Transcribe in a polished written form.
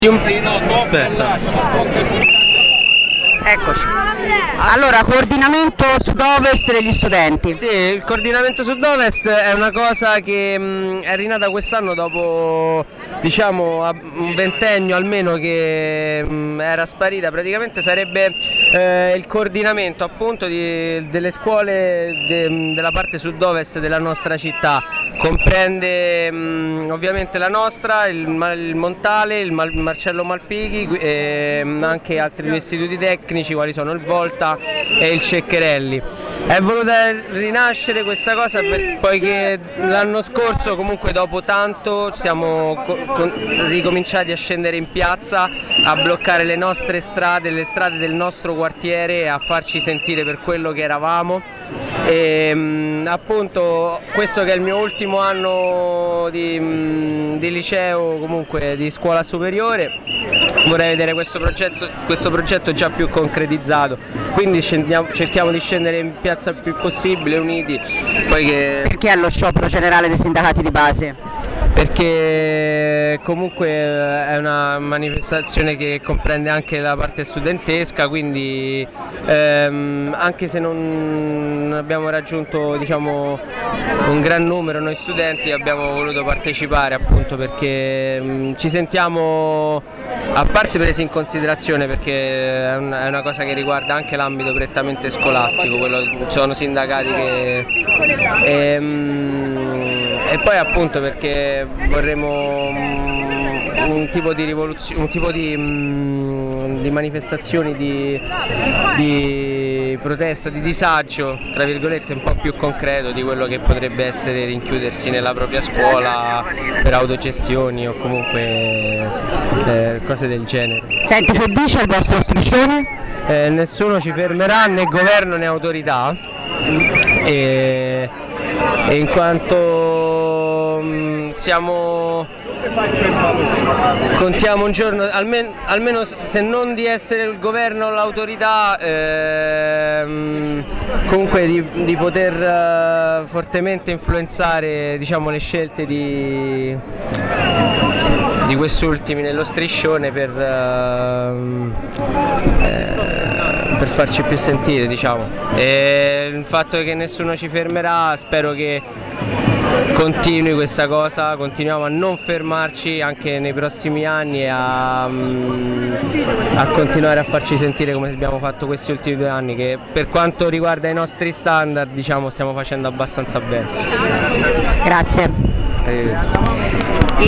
Aspetta. Eccoci. Allora, coordinamento sud-ovest degli studenti. Sì, il coordinamento sud-ovest è una cosa che è rinata quest'anno dopo, diciamo, un ventennio almeno che era sparita. Praticamente sarebbe il coordinamento appunto delle scuole della parte sud-ovest della nostra città. Comprende ovviamente la nostra, il Montale, il Marcello Malpighi e anche altri due istituti tecnici quali sono il Volta e il Ceccherelli. È voluta rinascere questa cosa poiché l'anno scorso, comunque dopo tanto, siamo ricominciati a scendere in piazza, a bloccare le nostre strade, le strade del nostro quartiere, a farci sentire per quello che eravamo. E appunto questo che è il mio ultimo anno di liceo, comunque di scuola superiore, vorrei vedere questo progetto già più concretizzato, quindi cerchiamo di scendere in piazza il più possibile uniti. Perché è lo sciopero generale dei sindacati di base? Perché comunque è una manifestazione che comprende anche la parte studentesca, quindi anche se non abbiamo raggiunto, diciamo, un gran numero noi studenti, abbiamo voluto partecipare appunto perché ci sentiamo a parte presi in considerazione, perché è una cosa che riguarda anche l'ambito prettamente scolastico, sono sindacati che e poi appunto perché vorremmo un tipo di rivoluzione, un tipo di manifestazioni di protesta, di disagio, tra virgolette, un po' più concreto di quello che potrebbe essere rinchiudersi nella propria scuola per autogestioni o comunque cose del genere. Senti, che dice il vostro striscione? Nessuno ci fermerà, né governo né autorità, e in quanto contiamo un giorno, almeno se non di essere il governo o l'autorità, comunque di poter fortemente influenzare, diciamo, le scelte di quest'ultimi nello striscione per farci più sentire, diciamo. E il fatto che nessuno ci fermerà, spero che continui questa cosa, continuiamo a non fermarci anche nei prossimi anni e a continuare a farci sentire come abbiamo fatto questi ultimi 2 anni, che per quanto riguarda i nostri standard, diciamo, stiamo facendo abbastanza bene. Grazie.